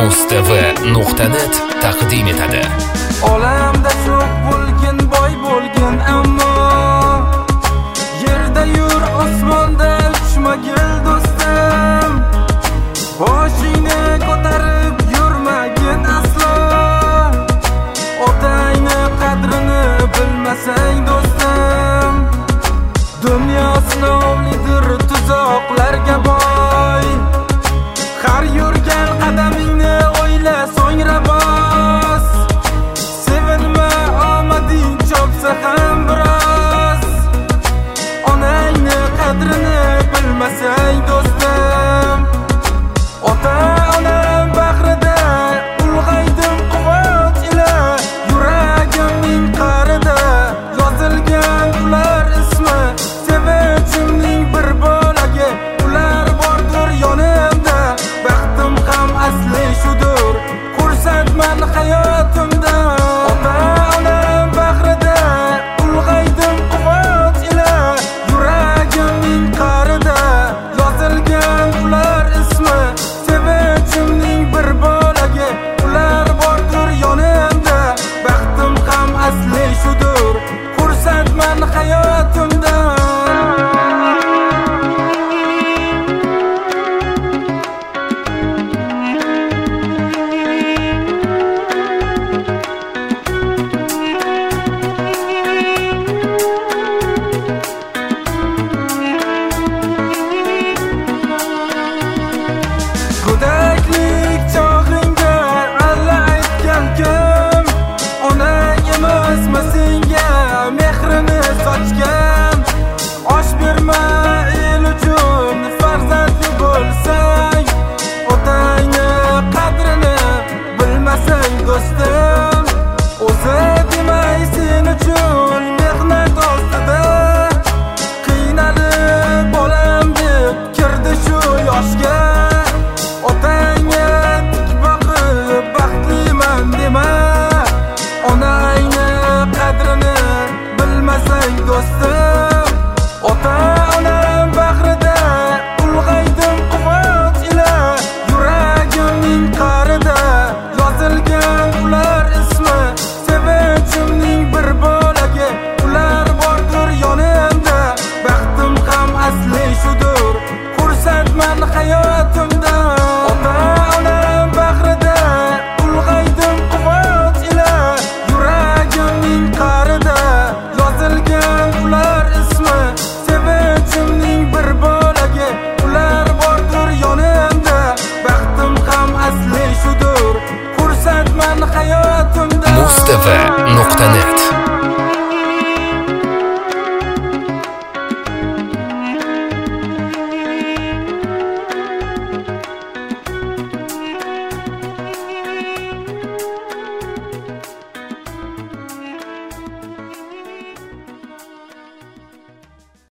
mustv.net taqdim etadi. Olamda çok bo'lgin, boy bo'lgin, ammo yerda yur, osmonda uchmagil do'stim. Boshingni ko'tarib yurmagin aslo. Otangni qadrini bilmasang do'stim. Dunyo sinovlidir, tuzoqlarga boy. Har yurgan qadamingni o'yla, so'ngra bos. Sevinma, omading chopsa ham biroz. Onangni qadrini bilmasang do'stim. Ota-onam bag'rida ulg'aydim quvonch ila. Yuragimning qarida yozilgan ular ismi. Sevinchimning bir bo'lagi ular bordir yonimda. Baxtim ham asli shudur, xursandman hayotimda. Ota-onam bag'rida ulg'aydim quvonch ila. Yuragimning qarida yozilgan ular ismi. Sevinchimning bir bo'lagi ular bordir yonimda. Baxtim ham asli shudur, xursandman hayotimda. Go'daklik chog'ingda alla aytgan kim? Onang emasmi senga mehrini sochgan? Osh berma el uchun farzandli bo'lsang. Otangni qadrini bilmasang do'stim. O'zi demay sen uchun mehnat ostida qiynalib bolam deb kirdi shu yoshga. Otangga tik boqib baxtliman dema. Onangni qadrini bilmasang do'stim. Ota-onam bag'rida ulg'aydim quvonch ila. Yuragimning qarida yozilgan ular ismi. Sevinchimning bir bo'lagi ular bordir yonimda. Baxtim ham asli shudur, xursandman hayotimda. Ota-onam bag'rida ulg'aydim quvonch ila. Yuragimning qarida yozilgan ular ismi. Sevinchimning bir bo'lagi ular bordir yonimda. Baxtim ham asli shudur, xursandman hayotimda. mustv.net